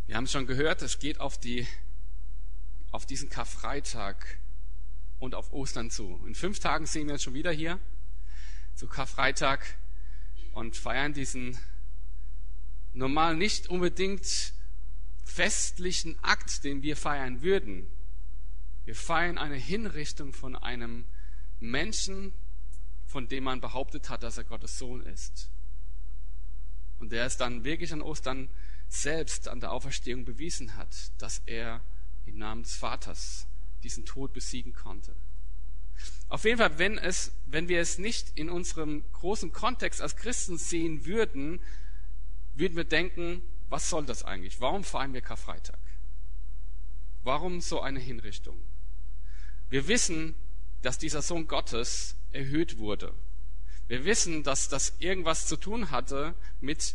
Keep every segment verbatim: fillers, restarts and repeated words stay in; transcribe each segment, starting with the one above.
Wir haben es schon gehört, es geht auf, die, auf diesen Karfreitag und auf Ostern zu. In fünf Tagen sehen wir uns schon wieder hier zu Karfreitag und feiern diesen normal nicht unbedingt festlichen Akt, den wir feiern würden. Wir feiern eine Hinrichtung von einem Menschen, von dem man behauptet hat, dass er Gottes Sohn ist. Und der es dann wirklich an Ostern selbst an der Auferstehung bewiesen hat, dass er im Namen des Vaters diesen Tod besiegen konnte. Auf jeden Fall, wenn es, wenn wir es nicht in unserem großen Kontext als Christen sehen würden, würden wir denken, was soll das eigentlich? Warum feiern wir Karfreitag? Warum so eine Hinrichtung? Wir wissen, dass dieser Sohn Gottes erhöht wurde. Wir wissen, dass das irgendwas zu tun hatte mit,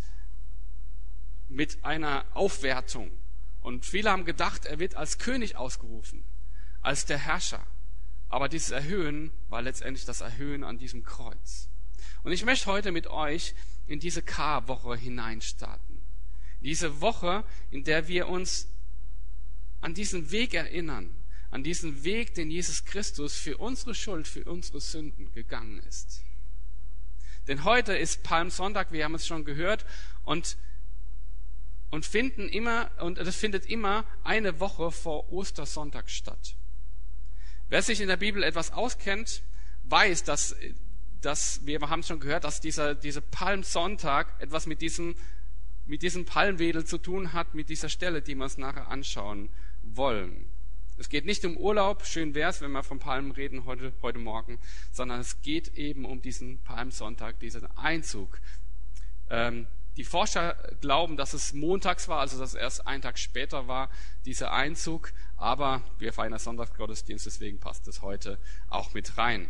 mit einer Aufwertung. Und viele haben gedacht, er wird als König ausgerufen, als der Herrscher. Aber dieses Erhöhen war letztendlich das Erhöhen an diesem Kreuz. Und ich möchte heute mit euch in diese Karwoche hineinstarten. Diese Woche, in der wir uns an diesen Weg erinnern, an diesen Weg, den Jesus Christus für unsere Schuld, für unsere Sünden gegangen ist. Denn heute ist Palmsonntag, wir haben es schon gehört, und, und finden immer, und das findet immer eine Woche vor Ostersonntag statt. Wer sich in der Bibel etwas auskennt, weiß, dass, dass wir haben schon gehört, dass dieser, dieser Palmsonntag etwas mit diesem, mit diesem Palmwedel zu tun hat, mit dieser Stelle, die wir uns nachher anschauen wollen. Es geht nicht um Urlaub, schön wär's, wenn wir von Palmen reden heute, heute Morgen, sondern es geht eben um diesen Palmsonntag, diesen Einzug. Ähm, die Forscher glauben, dass es montags war, also dass es erst einen Tag später war, dieser Einzug, aber wir feiern das Sonntagsgottesdienst, deswegen passt es heute auch mit rein.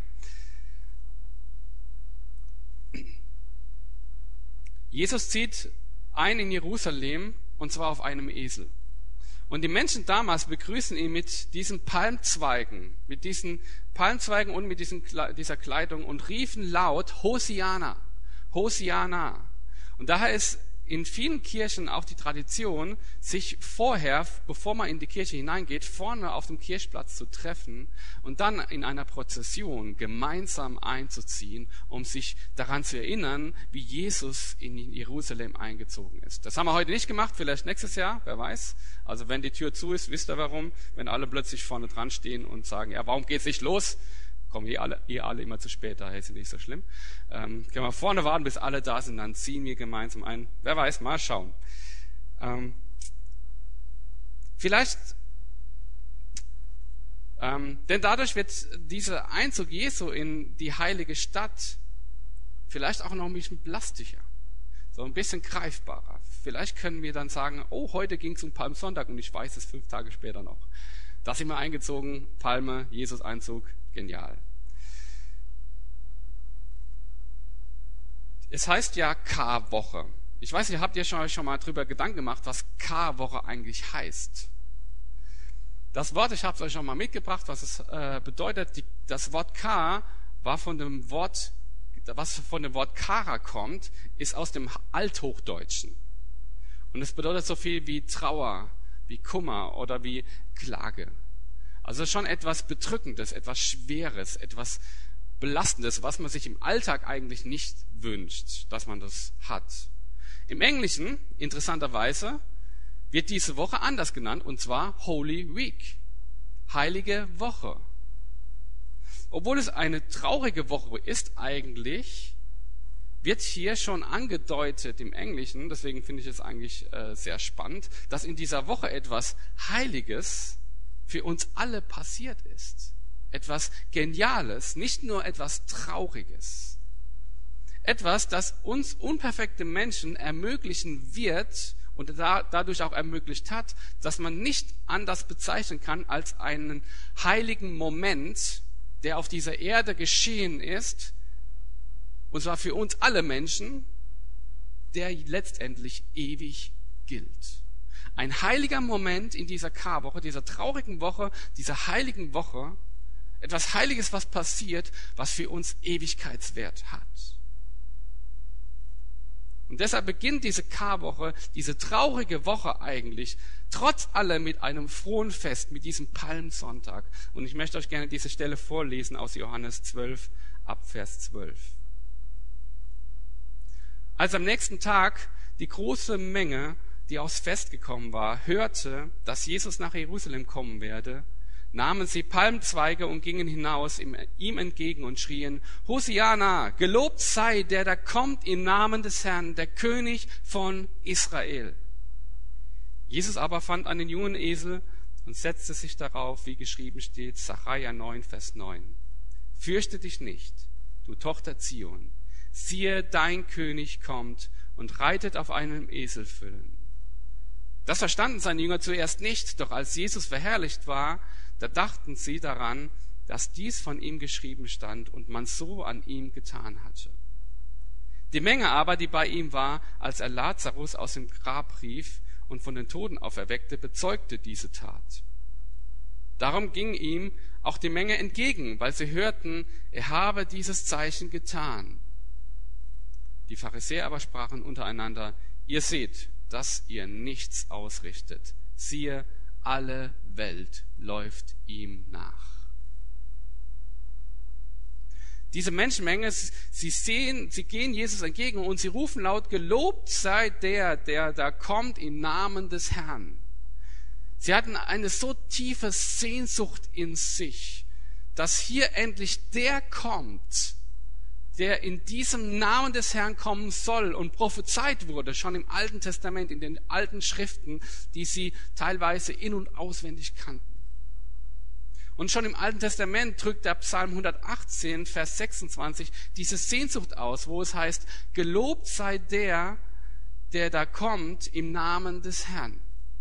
Jesus zieht ein in Jerusalem, und zwar auf einem Esel. Und die Menschen damals begrüßen ihn mit diesen Palmzweigen, mit diesen Palmzweigen und mit diesen, dieser Kleidung und riefen laut Hosianna, Hosianna. Und daher ist in vielen Kirchen auch die Tradition, sich vorher, bevor man in die Kirche hineingeht, vorne auf dem Kirchplatz zu treffen und dann in einer Prozession gemeinsam einzuziehen, um sich daran zu erinnern, wie Jesus in Jerusalem eingezogen ist. Das haben wir heute nicht gemacht, vielleicht nächstes Jahr, wer weiß. Also wenn die Tür zu ist, wisst ihr warum, wenn alle plötzlich vorne dran stehen und sagen, ja, warum geht's nicht los? Kommen ihr alle, ihr alle immer zu spät, daher ist es nicht so schlimm. Ähm, können wir vorne warten, bis alle da sind, dann ziehen wir gemeinsam ein. Wer weiß, mal schauen. Ähm, vielleicht, ähm, denn dadurch wird dieser Einzug Jesu in die heilige Stadt vielleicht auch noch ein bisschen plastischer, so ein bisschen greifbarer. Vielleicht können wir dann sagen, oh, heute ging es um Palmsonntag und ich weiß es fünf Tage später noch. Da sind wir eingezogen, Palme, Jesus-Einzug, genial. Es heißt ja Karwoche. Ich weiß nicht, habt ihr schon, euch schon mal drüber Gedanken gemacht, was Karwoche eigentlich heißt? Das Wort, ich habe es euch schon mal mitgebracht, was es äh, bedeutet. Die, das Wort Kar war von dem Wort, was von dem Wort Kara kommt, ist aus dem Althochdeutschen. Und es bedeutet so viel wie Trauer, wie Kummer oder wie Klage. Also schon etwas Bedrückendes, etwas Schweres, etwas Belastendes, was man sich im Alltag eigentlich nicht wünscht, dass man das hat. Im Englischen, interessanterweise, wird diese Woche anders genannt, und zwar Holy Week, heilige Woche. Obwohl es eine traurige Woche ist eigentlich, wird hier schon angedeutet im Englischen, deswegen finde ich es eigentlich äh, sehr spannend, dass in dieser Woche etwas Heiliges für uns alle passiert ist. Etwas Geniales, nicht nur etwas Trauriges. Etwas, das uns unperfekte Menschen ermöglichen wird und da, dadurch auch ermöglicht hat, dass man nicht anders bezeichnen kann als einen heiligen Moment, der auf dieser Erde geschehen ist, und zwar für uns alle Menschen, der letztendlich ewig gilt. Ein heiliger Moment in dieser Karwoche, dieser traurigen Woche, dieser heiligen Woche, etwas Heiliges, was passiert, was für uns Ewigkeitswert hat. Und deshalb beginnt diese Karwoche, diese traurige Woche eigentlich, trotz allem mit einem frohen Fest, mit diesem Palmsonntag. Und ich möchte euch gerne diese Stelle vorlesen aus Johannes zwölf, ab Vers zwölf. Als am nächsten Tag die große Menge, die aufs Fest gekommen war, hörte, dass Jesus nach Jerusalem kommen werde, nahmen sie Palmzweige und gingen hinaus ihm entgegen und schrien: Hosianna, gelobt sei der, der kommt im Namen des Herrn, der König von Israel. Jesus aber fand einen jungen Esel und setzte sich darauf, wie geschrieben steht, Sacharja neun, Vers neun. Fürchte dich nicht, du Tochter Zion, siehe, dein König kommt und reitet auf einem Eselfüllen. Das verstanden seine Jünger zuerst nicht, doch als Jesus verherrlicht war, da dachten sie daran, dass dies von ihm geschrieben stand und man so an ihm getan hatte. Die Menge aber, die bei ihm war, als er Lazarus aus dem Grab rief und von den Toten auferweckte, bezeugte diese Tat. Darum ging ihm auch die Menge entgegen, weil sie hörten, er habe dieses Zeichen getan. Die Pharisäer aber sprachen untereinander: Ihr seht, dass ihr nichts ausrichtet. Siehe, alle Welt läuft ihm nach. Diese Menschenmenge, sie sehen, sie gehen Jesus entgegen und sie rufen laut: Gelobt sei der, der da kommt im Namen des Herrn. Sie hatten eine so tiefe Sehnsucht in sich, dass hier endlich der kommt, der in diesem Namen des Herrn kommen soll und prophezeit wurde, schon im Alten Testament, in den alten Schriften, die sie teilweise in- und auswendig kannten. Und schon im Alten Testament drückt der Psalm hundertachtzehn, Vers sechsundzwanzig, diese Sehnsucht aus, wo es heißt: Gelobt sei der, der da kommt im Namen des Herrn.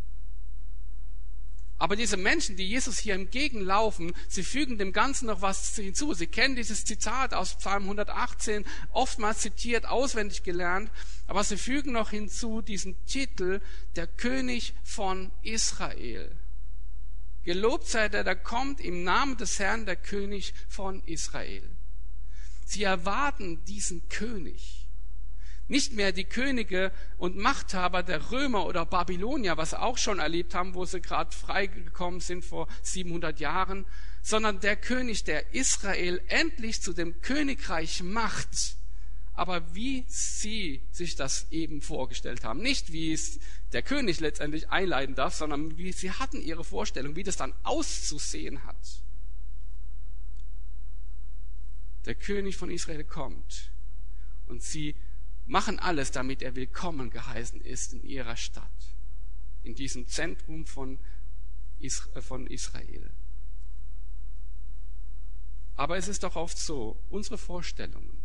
Aber diese Menschen, die Jesus hier entgegenlaufen, sie fügen dem Ganzen noch was hinzu. Sie kennen dieses Zitat aus Psalm hundertachtzehn, oftmals zitiert, auswendig gelernt, aber sie fügen noch hinzu diesen Titel: der König von Israel. Gelobt sei der, der kommt im Namen des Herrn, der König von Israel. Sie erwarten diesen König. Nicht mehr die Könige und Machthaber der Römer oder Babylonier, was sie auch schon erlebt haben, wo sie gerade freigekommen sind vor siebenhundert Jahren, sondern der König, der Israel endlich zu dem Königreich macht, aber wie sie sich das eben vorgestellt haben. Nicht wie es der König letztendlich einleiten darf, sondern wie sie hatten ihre Vorstellung, wie das dann auszusehen hat. Der König von Israel kommt und sie machen alles, damit er willkommen geheißen ist in ihrer Stadt, in diesem Zentrum von Israel. Aber es ist doch oft so, unsere Vorstellungen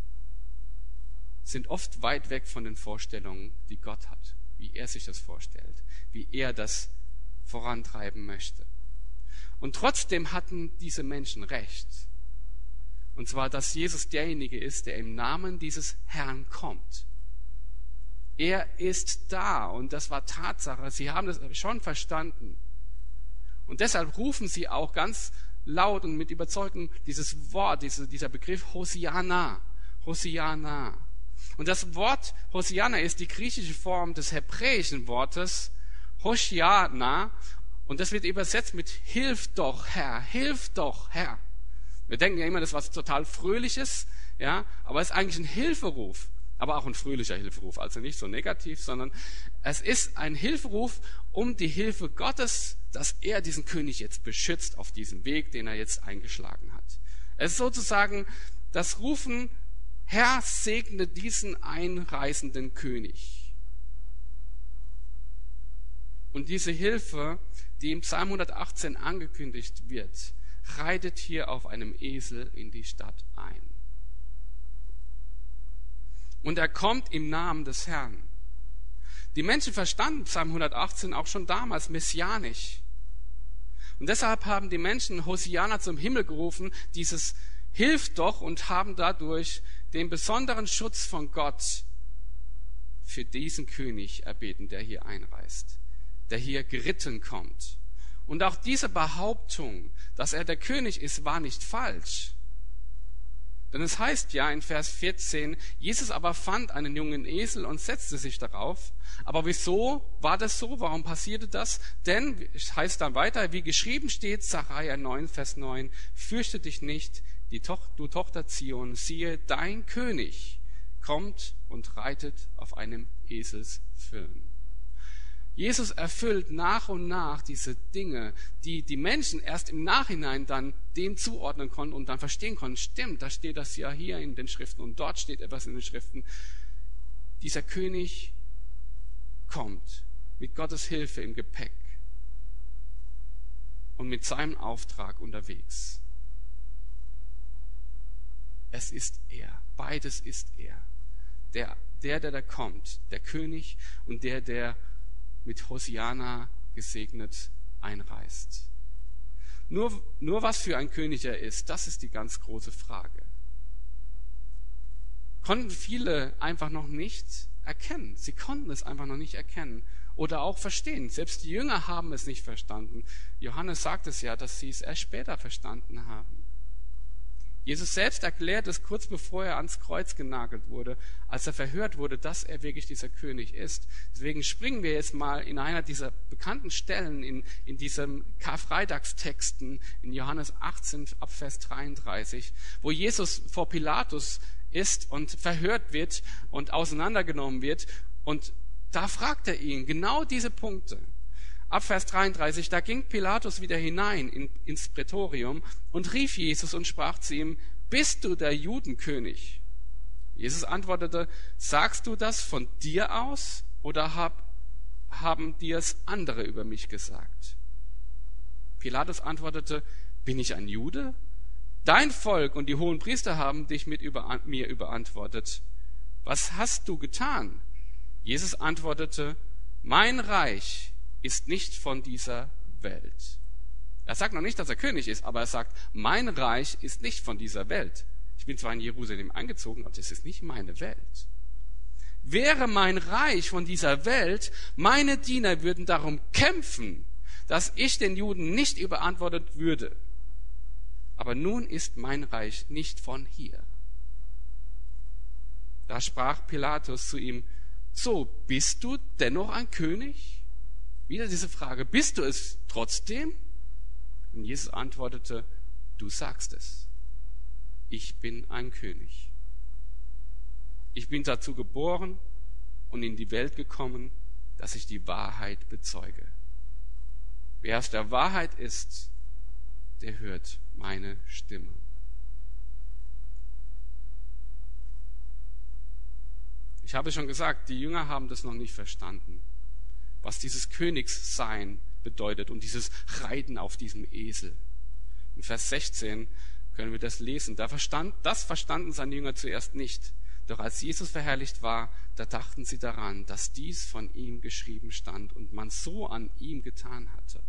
sind oft weit weg von den Vorstellungen, die Gott hat, wie er sich das vorstellt, wie er das vorantreiben möchte. Und trotzdem hatten diese Menschen recht. Und zwar, dass Jesus derjenige ist, der im Namen dieses Herrn kommt. Er ist da und das war Tatsache. Sie haben das schon verstanden. Und deshalb rufen sie auch ganz laut und mit Überzeugung dieses Wort, diese, dieser Begriff Hosianna. Hosianna. Und das Wort Hosianna ist die griechische Form des hebräischen Wortes Hoshiana. Und das wird übersetzt mit Hilf doch, Herr, hilf doch, Herr. Wir denken ja immer, das ist was total Fröhliches, ja, aber es ist eigentlich ein Hilferuf, aber auch ein fröhlicher Hilferuf, also nicht so negativ, sondern es ist ein Hilferuf um die Hilfe Gottes, dass er diesen König jetzt beschützt auf diesem Weg, den er jetzt eingeschlagen hat. Es ist sozusagen das Rufen: Herr, segne diesen einreisenden König. Und diese Hilfe, die im Psalm hundertachtzehn angekündigt wird, reitet hier auf einem Esel in die Stadt ein. Und er kommt im Namen des Herrn. Die Menschen verstanden Psalm hundertachtzehn auch schon damals messianisch. Und deshalb haben die Menschen Hosianna zum Himmel gerufen, dieses Hilf doch, und haben dadurch den besonderen Schutz von Gott für diesen König erbeten, der hier einreist, der hier geritten kommt. Und auch diese Behauptung, dass er der König ist, war nicht falsch. Denn es heißt ja in Vers vierzehn, Jesus aber fand einen jungen Esel und setzte sich darauf. Aber wieso war das so? Warum passierte das? Denn, es heißt dann weiter, wie geschrieben steht, Sacharja neun, Vers neun, fürchte dich nicht, die Toch- du Tochter Zion, siehe, dein König kommt und reitet auf einem Eselsfüllen. Jesus erfüllt nach und nach diese Dinge, die die Menschen erst im Nachhinein dann dem zuordnen konnten und dann verstehen konnten. Stimmt, da steht das ja hier in den Schriften und dort steht etwas in den Schriften. Dieser König kommt mit Gottes Hilfe im Gepäck und mit seinem Auftrag unterwegs. Es ist er, beides ist er. Der, der, der da kommt, der König und der, der mit Hosianna gesegnet einreist. Nur, nur was für ein König er ist, das ist die ganz große Frage. Konnten viele einfach noch nicht erkennen. Sie konnten es einfach noch nicht erkennen oder auch verstehen. Selbst die Jünger haben es nicht verstanden. Johannes sagt es ja, dass sie es erst später verstanden haben. Jesus selbst erklärt es kurz bevor er ans Kreuz genagelt wurde, als er verhört wurde, dass er wirklich dieser König ist. Deswegen springen wir jetzt mal in einer dieser bekannten Stellen in, in diesen Karfreitagstexten in Johannes achtzehn ab Vers dreiunddreißig, wo Jesus vor Pilatus ist und verhört wird und auseinandergenommen wird. Und da fragt er ihn genau diese Punkte. Ab Vers dreiunddreißig, da ging Pilatus wieder hinein in, ins Prätorium und rief Jesus und sprach zu ihm, bist du der Judenkönig? Jesus antwortete, sagst du das von dir aus oder hab, haben dir es andere über mich gesagt? Pilatus antwortete, bin ich ein Jude? Dein Volk und die Hohenpriester haben dich mit über, mir überantwortet. Was hast du getan? Jesus antwortete, mein Reich ist nicht von dieser Welt. Er sagt noch nicht, dass er König ist, aber er sagt, mein Reich ist nicht von dieser Welt. Ich bin zwar in Jerusalem eingezogen, aber das ist nicht meine Welt. Wäre mein Reich von dieser Welt, meine Diener würden darum kämpfen, dass ich den Juden nicht überantwortet würde. Aber nun ist mein Reich nicht von hier. Da sprach Pilatus zu ihm, so, bist du dennoch ein König? Wieder diese Frage, bist du es trotzdem? Und Jesus antwortete, du sagst es. Ich bin ein König. Ich bin dazu geboren und in die Welt gekommen, dass ich die Wahrheit bezeuge. Wer aus der Wahrheit ist, der hört meine Stimme. Ich habe schon gesagt, die Jünger haben das noch nicht verstanden, was dieses Königssein bedeutet und dieses Reiten auf diesem Esel. In Vers sechzehn können wir das lesen. Da verstand, das verstanden seine Jünger zuerst nicht. Doch als Jesus verherrlicht war, da dachten sie daran, dass dies von ihm geschrieben stand und man so an ihm getan hatte.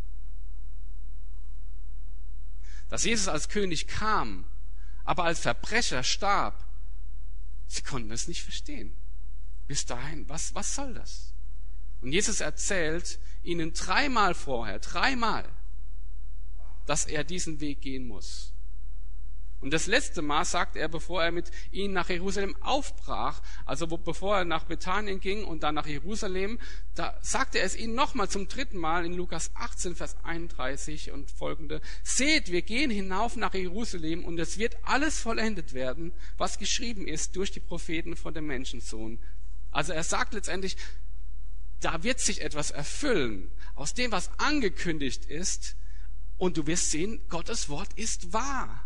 Dass Jesus als König kam, aber als Verbrecher starb, sie konnten es nicht verstehen. Bis dahin, was, was soll das? Und Jesus erzählt ihnen dreimal vorher, dreimal, dass er diesen Weg gehen muss. Und das letzte Mal sagt er, bevor er mit ihnen nach Jerusalem aufbrach, also wo, bevor er nach Bethanien ging und dann nach Jerusalem, da sagte er es ihnen nochmal zum dritten Mal in Lukas achtzehn, Vers einunddreißig und folgende. Seht, wir gehen hinauf nach Jerusalem und es wird alles vollendet werden, was geschrieben ist durch die Propheten von dem Menschensohn. Also er sagt letztendlich, da wird sich etwas erfüllen aus dem, was angekündigt ist. Und du wirst sehen, Gottes Wort ist wahr.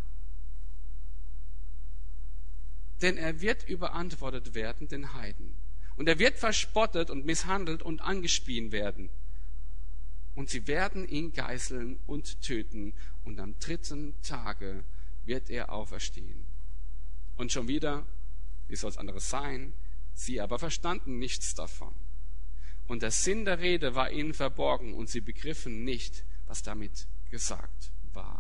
Denn er wird überantwortet werden den Heiden. Und er wird verspottet und misshandelt und angespien werden. Und sie werden ihn geißeln und töten. Und am dritten Tage wird er auferstehen. Und schon wieder, wie soll es anderes sein? Sie aber verstanden nichts davon. Und der Sinn der Rede war ihnen verborgen und sie begriffen nicht, was damit gesagt war.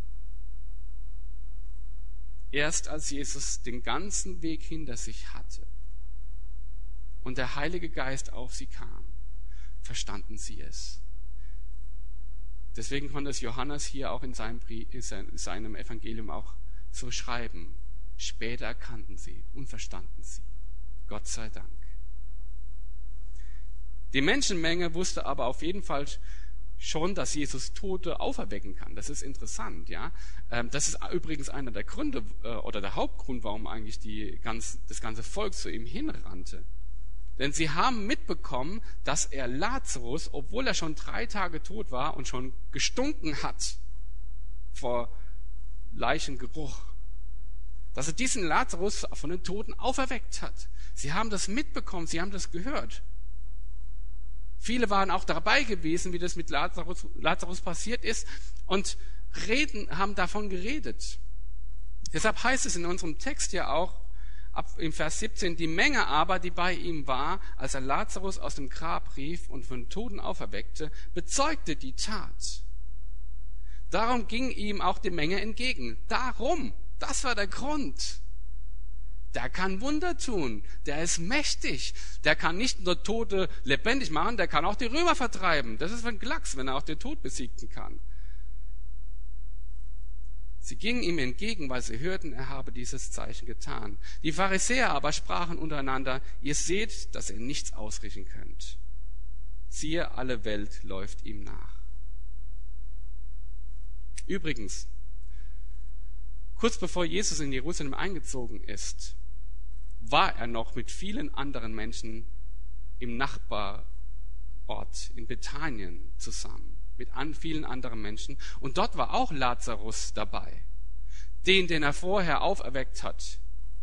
Erst als Jesus den ganzen Weg hinter sich hatte und der Heilige Geist auf sie kam, verstanden sie es. Deswegen konnte es Johannes hier auch in seinem, Brief, in seinem Evangelium auch so schreiben. Später erkannten sie und verstanden sie. Gott sei Dank. Die Menschenmenge wusste aber auf jeden Fall schon, dass Jesus Tote auferwecken kann. Das ist interessant, ja. Das ist übrigens einer der Gründe oder der Hauptgrund, warum eigentlich die ganz, das ganze Volk zu ihm hinrannte. Denn sie haben mitbekommen, dass er Lazarus, obwohl er schon drei Tage tot war und schon gestunken hat vor Leichengeruch, dass er diesen Lazarus von den Toten auferweckt hat. Sie haben das mitbekommen, sie haben das gehört. Viele waren auch dabei gewesen, wie das mit Lazarus, Lazarus passiert ist, und reden, haben davon geredet. Deshalb heißt es in unserem Text ja auch, ab im Vers siebzehn, die Menge aber, die bei ihm war, als er Lazarus aus dem Grab rief und von den Toten auferweckte, bezeugte die Tat. Darum ging ihm auch die Menge entgegen. Darum, das war der Grund. Der kann Wunder tun, der ist mächtig, der kann nicht nur Tote lebendig machen, der kann auch die Römer vertreiben. Das ist ein Klacks, wenn er auch den Tod besiegen kann. Sie gingen ihm entgegen, weil sie hörten, er habe dieses Zeichen getan. Die Pharisäer aber sprachen untereinander, ihr seht, dass ihr nichts ausrichten könnt. Siehe, alle Welt läuft ihm nach. Übrigens, kurz bevor Jesus in Jerusalem eingezogen ist, war er noch mit vielen anderen Menschen im Nachbarort in Bethanien zusammen, mit an vielen anderen Menschen. Und dort war auch Lazarus dabei, den, den er vorher auferweckt hat.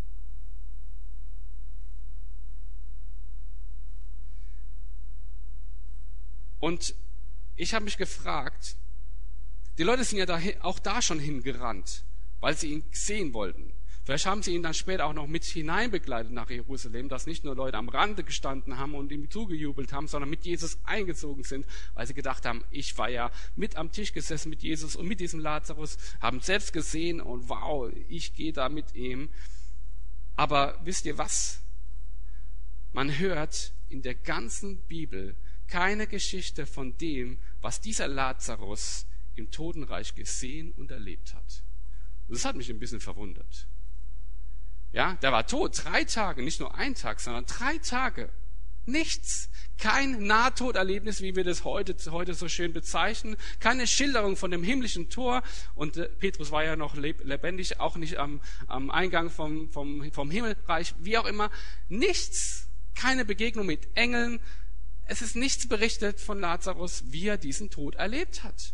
Und ich habe mich gefragt, die Leute sind ja da, auch da schon hingerannt, weil sie ihn sehen wollten. Vielleicht haben sie ihn dann später auch noch mit hineinbegleitet nach Jerusalem, dass nicht nur Leute am Rande gestanden haben und ihm zugejubelt haben, sondern mit Jesus eingezogen sind, weil sie gedacht haben, ich war ja mit am Tisch gesessen mit Jesus und mit diesem Lazarus, haben selbst gesehen und wow, ich gehe da mit ihm. Aber wisst ihr was? Man hört in der ganzen Bibel keine Geschichte von dem, was dieser Lazarus im Totenreich gesehen und erlebt hat. Das hat mich ein bisschen verwundert. Ja, der war tot, drei Tage, nicht nur ein Tag, sondern drei Tage. Nichts. Kein Nahtoderlebnis, wie wir das heute, heute so schön bezeichnen. Keine Schilderung von dem himmlischen Tor. Und äh, Petrus war ja noch lebendig, auch nicht am, am Eingang vom, vom, vom Himmelreich, wie auch immer. Nichts. Keine Begegnung mit Engeln. Es ist nichts berichtet von Lazarus, wie er diesen Tod erlebt hat.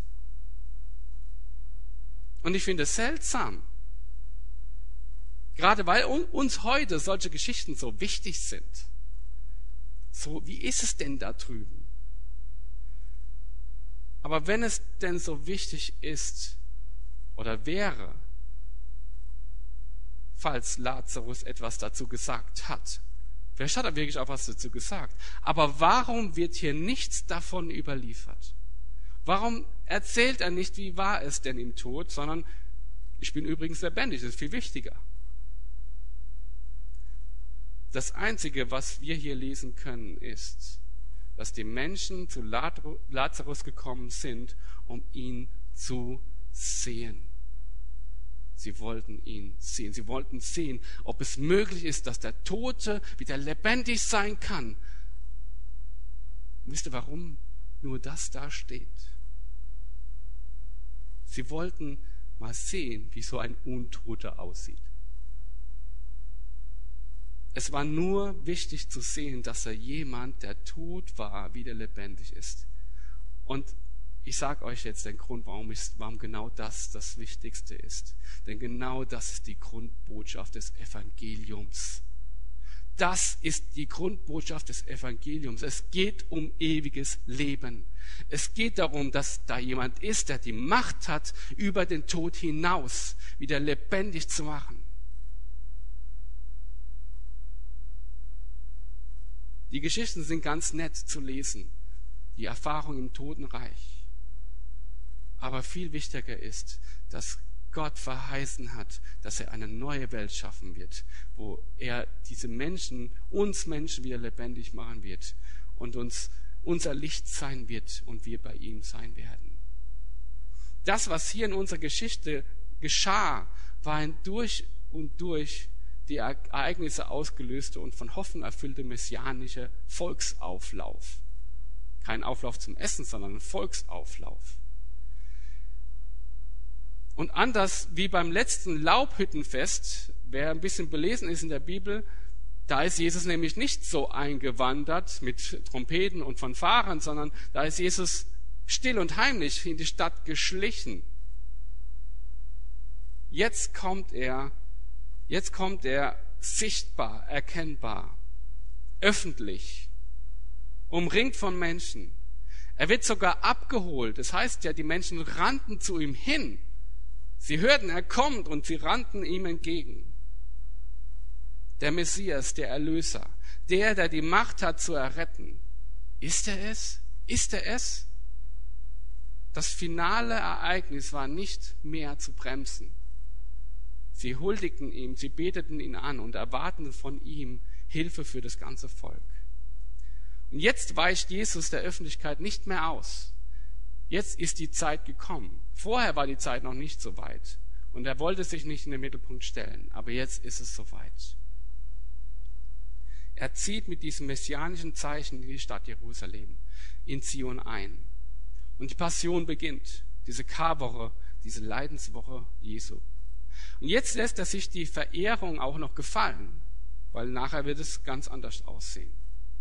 Und ich finde es seltsam. Gerade weil uns heute solche Geschichten so wichtig sind. So, wie ist es denn da drüben? Aber wenn es denn so wichtig ist oder wäre, falls Lazarus etwas dazu gesagt hat, vielleicht hat er wirklich auch was dazu gesagt, aber warum wird hier nichts davon überliefert? Warum erzählt er nicht, wie war es denn im Tod, sondern ich bin übrigens lebendig, das ist viel wichtiger. Das Einzige, was wir hier lesen können, ist, dass die Menschen zu Lazarus gekommen sind, um ihn zu sehen. Sie wollten ihn sehen. Sie wollten sehen, ob es möglich ist, dass der Tote wieder lebendig sein kann. Und wisst ihr, warum nur das da steht? Sie wollten mal sehen, wie so ein Untoter aussieht. Es war nur wichtig zu sehen, dass er jemand, der tot war, wieder lebendig ist. Und ich sage euch jetzt den Grund, warum, ist, warum genau das das Wichtigste ist. Denn genau das ist die Grundbotschaft des Evangeliums. Das ist die Grundbotschaft des Evangeliums. Es geht um ewiges Leben. Es geht darum, dass da jemand ist, der die Macht hat, über den Tod hinaus wieder lebendig zu machen. Die Geschichten sind ganz nett zu lesen, die Erfahrung im Totenreich. Aber viel wichtiger ist, dass Gott verheißen hat, dass er eine neue Welt schaffen wird, wo er diese Menschen, uns Menschen wieder lebendig machen wird und uns unser Licht sein wird und wir bei ihm sein werden. Das, was hier in unserer Geschichte geschah, war ein durch und durch die Ereignisse ausgelöste und von Hoffnung erfüllte messianische Volksauflauf. Kein Auflauf zum Essen, sondern ein Volksauflauf. Und anders wie beim letzten Laubhüttenfest, wer ein bisschen belesen ist in der Bibel, da ist Jesus nämlich nicht so eingewandert mit Trompeten und Fanfaren, sondern da ist Jesus still und heimlich in die Stadt geschlichen. Jetzt kommt er, jetzt kommt er sichtbar, erkennbar, öffentlich, umringt von Menschen. Er wird sogar abgeholt. Das heißt ja, die Menschen rannten zu ihm hin. Sie hörten, er kommt, und sie rannten ihm entgegen. Der Messias, der Erlöser, der, der die Macht hat zu erretten. Ist er es? Ist er es? Das finale Ereignis war nicht mehr zu bremsen. Sie huldigten ihm, sie beteten ihn an und erwarteten von ihm Hilfe für das ganze Volk. Und jetzt weicht Jesus der Öffentlichkeit nicht mehr aus. Jetzt ist die Zeit gekommen. Vorher war die Zeit noch nicht so weit. Und er wollte sich nicht in den Mittelpunkt stellen. Aber jetzt ist es soweit. Er zieht mit diesem messianischen Zeichen in die Stadt Jerusalem, in Zion ein. Und die Passion beginnt. Diese Karwoche, diese Leidenswoche Jesu. Und jetzt lässt er sich die Verehrung auch noch gefallen. Weil nachher wird es ganz anders aussehen.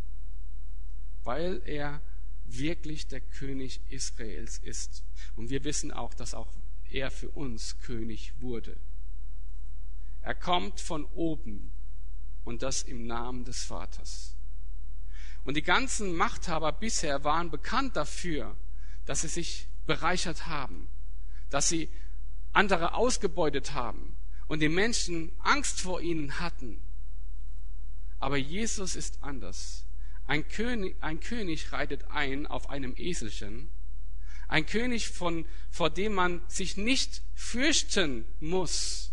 Weil er wirklich der König Israels ist. Und wir wissen auch, dass auch er für uns König wurde. Er kommt von oben und das im Namen des Vaters. Und die ganzen Machthaber bisher waren bekannt dafür, dass sie sich bereichert haben, dass sie andere ausgebeutet haben und die Menschen Angst vor ihnen hatten. Aber Jesus ist anders. Ein König, ein König reitet ein auf einem Eselchen. Ein König, von, vor dem man sich nicht fürchten muss.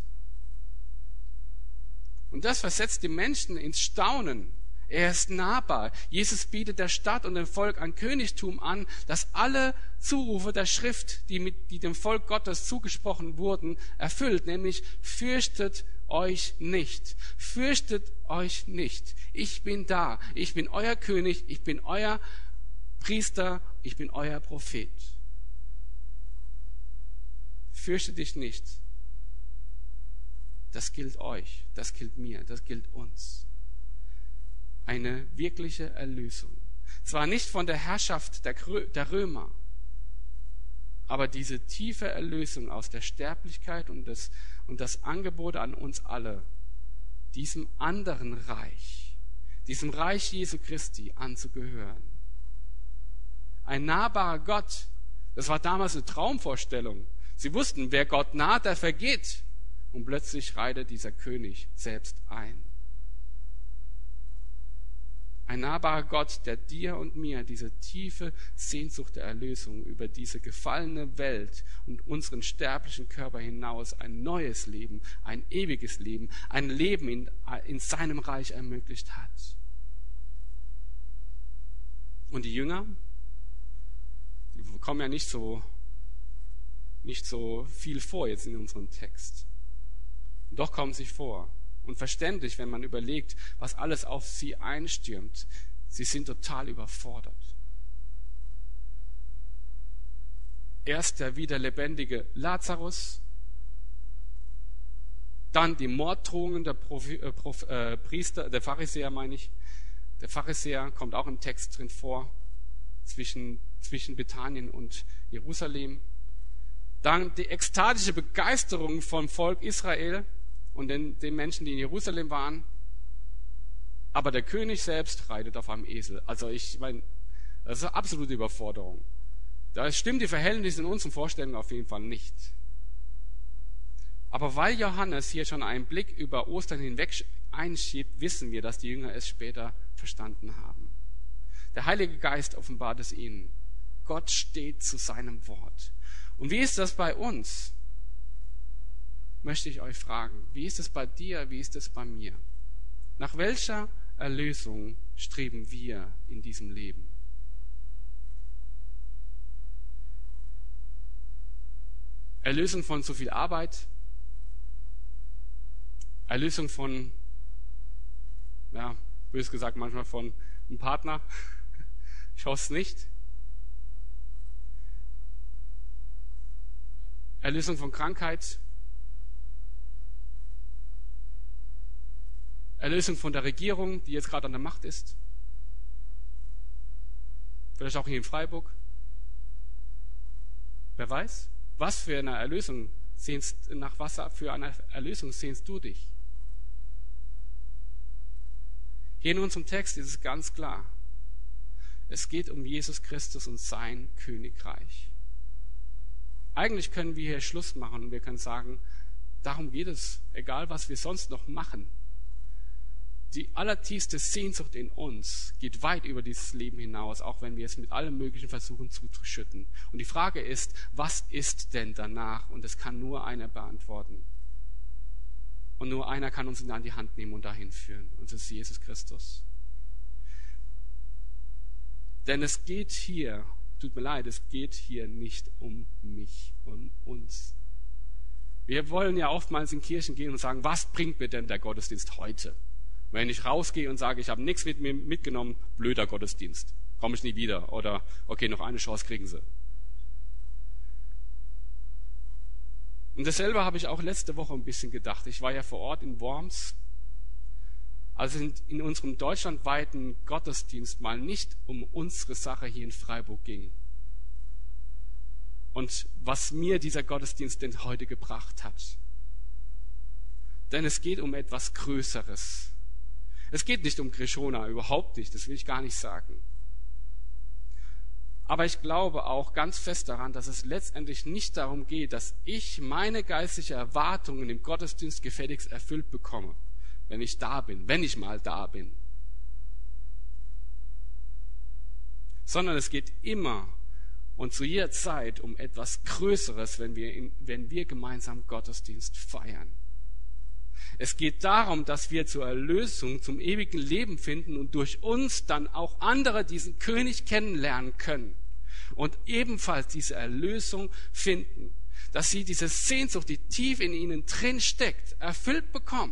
Und das versetzt die Menschen ins Staunen. Er ist nahbar. Jesus bietet der Stadt und dem Volk ein Königtum an, das alle Zurufe der Schrift, die, mit, die dem Volk Gottes zugesprochen wurden, erfüllt. Nämlich, fürchtet euch nicht. Fürchtet euch nicht. Ich bin da. Ich bin euer König. Ich bin euer Priester. Ich bin euer Prophet. Fürchte dich nicht. Das gilt euch. Das gilt mir. Das gilt uns. Eine wirkliche Erlösung. Zwar nicht von der Herrschaft der Römer, aber diese tiefe Erlösung aus der Sterblichkeit und das, und das Angebot an uns alle, diesem anderen Reich, diesem Reich Jesu Christi anzugehören. Ein nahbarer Gott, das war damals eine Traumvorstellung. Sie wussten, wer Gott naht, der vergeht. Und plötzlich reitet dieser König selbst ein. Ein nahbarer Gott, der dir und mir diese tiefe Sehnsucht der Erlösung über diese gefallene Welt und unseren sterblichen Körper hinaus ein neues Leben, ein ewiges Leben, ein Leben in, in seinem Reich ermöglicht hat. Und die Jünger, die kommen ja nicht so, nicht so viel vor jetzt in unserem Text. Und doch kommen sie vor. Und verständlich, wenn man überlegt, was alles auf sie einstürmt. Sie sind total überfordert. Erst der wieder lebendige Lazarus, dann die Morddrohungen der Profi, äh, Prof, äh, Priester, der Pharisäer meine ich. Der Pharisäer kommt auch im Text drin vor, zwischen, zwischen Bethanien und Jerusalem. Dann die ekstatische Begeisterung vom Volk Israel und den, den Menschen, die in Jerusalem waren. Aber der König selbst reitet auf einem Esel. Also ich meine, das ist eine absolute Überforderung. Da stimmt die Verhältnisse in unseren Vorstellungen auf jeden Fall nicht. Aber weil Johannes hier schon einen Blick über Ostern hinweg einschiebt, wissen wir, dass die Jünger es später verstanden haben. Der Heilige Geist offenbart es ihnen. Gott steht zu seinem Wort. Und wie ist das bei uns? Möchte ich euch fragen, wie ist es bei dir, wie ist es bei mir? Nach welcher Erlösung streben wir in diesem Leben? Erlösung von zu viel Arbeit? Erlösung von, ja, bös gesagt manchmal von einem Partner. Ich hoffe es nicht. Erlösung von Krankheit. Erlösung von der Regierung, die jetzt gerade an der Macht ist. Vielleicht auch hier in Freiburg. Wer weiß, was für eine Erlösung sehnst, nach was für eine Erlösung sehnst du dich? Hier in unserem Text ist es ganz klar. Es geht um Jesus Christus und sein Königreich. Eigentlich können wir hier Schluss machen und wir können sagen, darum geht es, egal was wir sonst noch machen. Die allertiefste Sehnsucht in uns geht weit über dieses Leben hinaus, auch wenn wir es mit allem Möglichen versuchen zuzuschütten. Und die Frage ist, was ist denn danach? Und es kann nur einer beantworten. Und nur einer kann uns an die Hand nehmen und dahin führen. Und das ist Jesus Christus. Denn es geht hier, tut mir leid, es geht hier nicht um mich, um uns. Wir wollen ja oftmals in Kirchen gehen und sagen, was bringt mir denn der Gottesdienst heute? Wenn ich rausgehe und sage, ich habe nichts mit mir mitgenommen, blöder Gottesdienst, komme ich nie wieder. Oder, okay, noch eine Chance kriegen sie. Und dasselbe habe ich auch letzte Woche ein bisschen gedacht. Ich war ja vor Ort in Worms, als es in unserem deutschlandweiten Gottesdienst mal nicht um unsere Sache hier in Freiburg ging. Und was mir dieser Gottesdienst denn heute gebracht hat. Denn es geht um etwas Größeres. Es geht nicht um Krishona, überhaupt nicht, das will ich gar nicht sagen. Aber ich glaube auch ganz fest daran, dass es letztendlich nicht darum geht, dass ich meine geistliche Erwartungen im Gottesdienst gefälligst erfüllt bekomme, wenn ich da bin, wenn ich mal da bin. Sondern es geht immer und zu jeder Zeit um etwas Größeres, wenn wir, in, wenn wir gemeinsam Gottesdienst feiern. Es geht darum, dass wir zur Erlösung, zum ewigen Leben finden und durch uns dann auch andere diesen König kennenlernen können und ebenfalls diese Erlösung finden, dass sie diese Sehnsucht, die tief in ihnen drin steckt, erfüllt bekommen.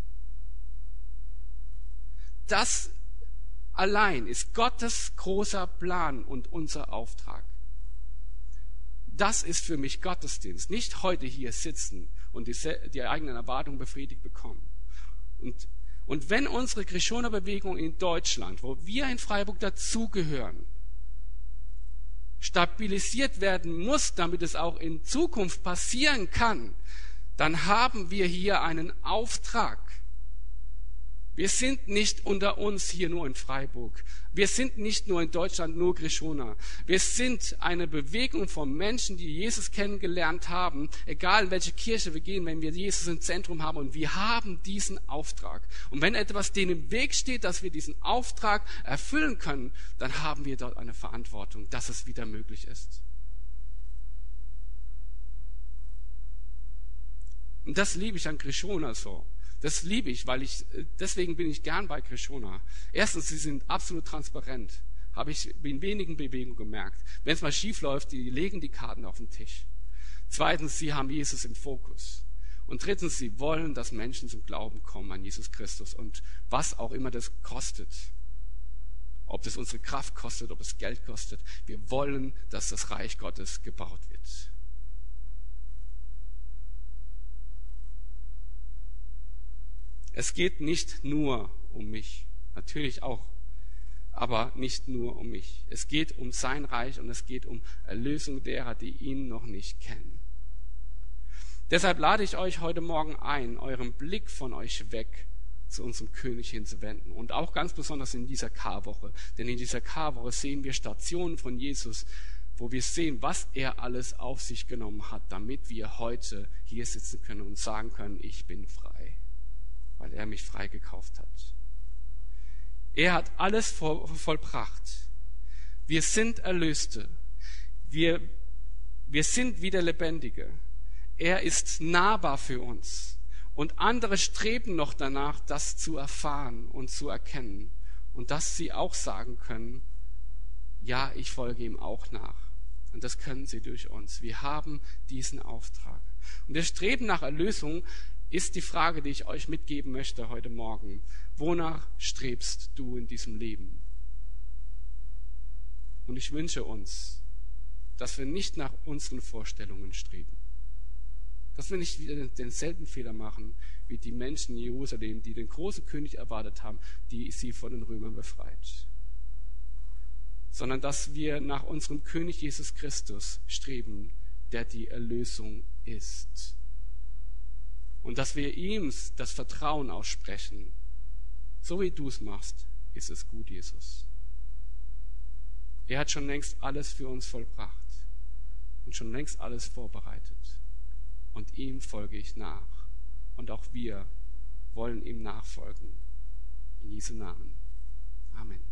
Das allein ist Gottes großer Plan und unser Auftrag. Das ist für mich Gottesdienst. Nicht heute hier sitzen und die, die eigenen Erwartungen befriedigt bekommen. Und, und wenn unsere Krishona-Bewegung in Deutschland, wo wir in Freiburg dazugehören, stabilisiert werden muss, damit es auch in Zukunft passieren kann, dann haben wir hier einen Auftrag. Wir sind nicht unter uns hier nur in Freiburg. Wir sind nicht nur in Deutschland nur Krishona. Wir sind eine Bewegung von Menschen, die Jesus kennengelernt haben, egal in welche Kirche wir gehen, wenn wir Jesus im Zentrum haben. Und wir haben diesen Auftrag. Und wenn etwas denen im Weg steht, dass wir diesen Auftrag erfüllen können, dann haben wir dort eine Verantwortung, dass es wieder möglich ist. Und das liebe ich an Krishona so. Das liebe ich, weil ich, deswegen bin ich gern bei Krishona. Erstens, sie sind absolut transparent. Habe ich in wenigen Bewegungen gemerkt. Wenn es mal schief läuft, die legen die Karten auf den Tisch. Zweitens, sie haben Jesus im Fokus. Und drittens, sie wollen, dass Menschen zum Glauben kommen an Jesus Christus. Und was auch immer das kostet. Ob das unsere Kraft kostet, ob es Geld kostet. Wir wollen, dass das Reich Gottes gebaut wird. Es geht nicht nur um mich, natürlich auch, aber nicht nur um mich. Es geht um sein Reich und es geht um Erlösung derer, die ihn noch nicht kennen. Deshalb lade ich euch heute Morgen ein, euren Blick von euch weg zu unserem König hinzuwenden. Und auch ganz besonders in dieser Karwoche. Denn in dieser Karwoche sehen wir Stationen von Jesus, wo wir sehen, was er alles auf sich genommen hat, damit wir heute hier sitzen können und sagen können, ich bin frei. Weil er mich freigekauft hat. Er hat alles vollbracht. Wir sind Erlöste. Wir, wir sind wieder Lebendige. Er ist nahbar für uns. Und andere streben noch danach, das zu erfahren und zu erkennen. Und dass sie auch sagen können, ja, ich folge ihm auch nach. Und das können sie durch uns. Wir haben diesen Auftrag. Und wir streben nach Erlösung ist die Frage, die ich euch mitgeben möchte heute Morgen. Wonach strebst du in diesem Leben? Und ich wünsche uns, dass wir nicht nach unseren Vorstellungen streben. Dass wir nicht wieder denselben Fehler machen wie die Menschen in Jerusalem, die den großen König erwartet haben, die sie von den Römern befreit. Sondern dass wir nach unserem König Jesus Christus streben, der die Erlösung ist. Und dass wir ihm das Vertrauen aussprechen. So wie du es machst, ist es gut, Jesus. Er hat schon längst alles für uns vollbracht und schon längst alles vorbereitet. Und ihm folge ich nach. Und auch wir wollen ihm nachfolgen. In Jesu Namen. Amen.